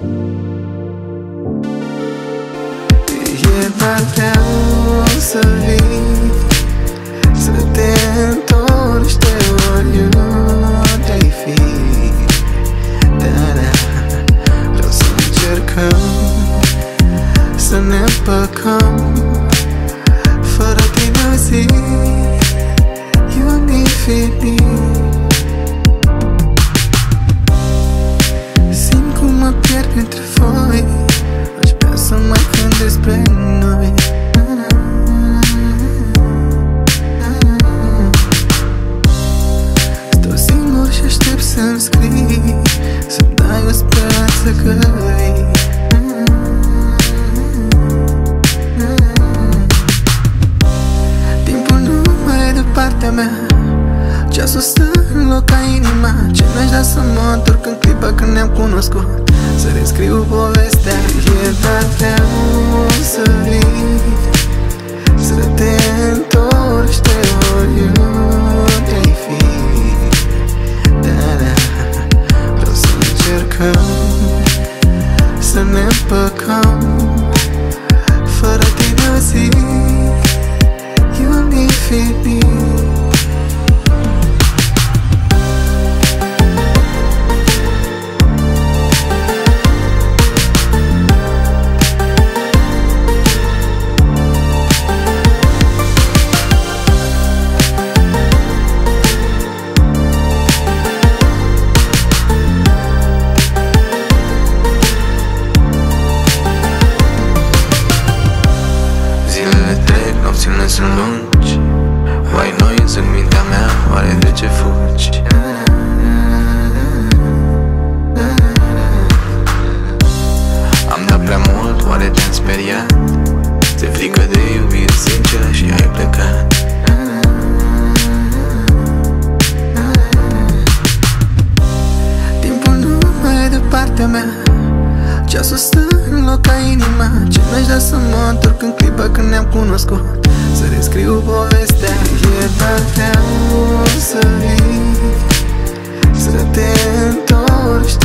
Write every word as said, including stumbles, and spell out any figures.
Dar vreau să vii, să te întorci de oriunde-ai fi. Da-da, vreau să încercăm să ne împăcăm. Fără tine o zi e un infinit. Simt cum mă pierd printre foi, aș vrea să mai cânt despre noi. Stau singur și aștept să-mi scrii, să-mi dai o speranță că vii. Timpul nu mai e de partea mea, ceasul stă în loc ca inima. Ce mi-aș da să mă întorc în clipa când ne-am cunoscut, să rescriu povestea. Dar vreau să vii, să te întorci de oriunde-ai fi. Da-da, vreau să încercăm să ne împăcăm. Fără tine o zi e un infinit. Nopțile sunt lungi, mai noi în mintea mea, oare de ce fugi? Am dat prea mult, oare te-am speriat? Ți-e frică de iubire sinceră și ai plecat. Timpul nu mai e de partea mea, ceasul stă în loc ca inima. Ce mi-aș da să mă întorc în clipa când ne-am cunoscut, să rescriu povestea. Dar vreau să vii, să te întorci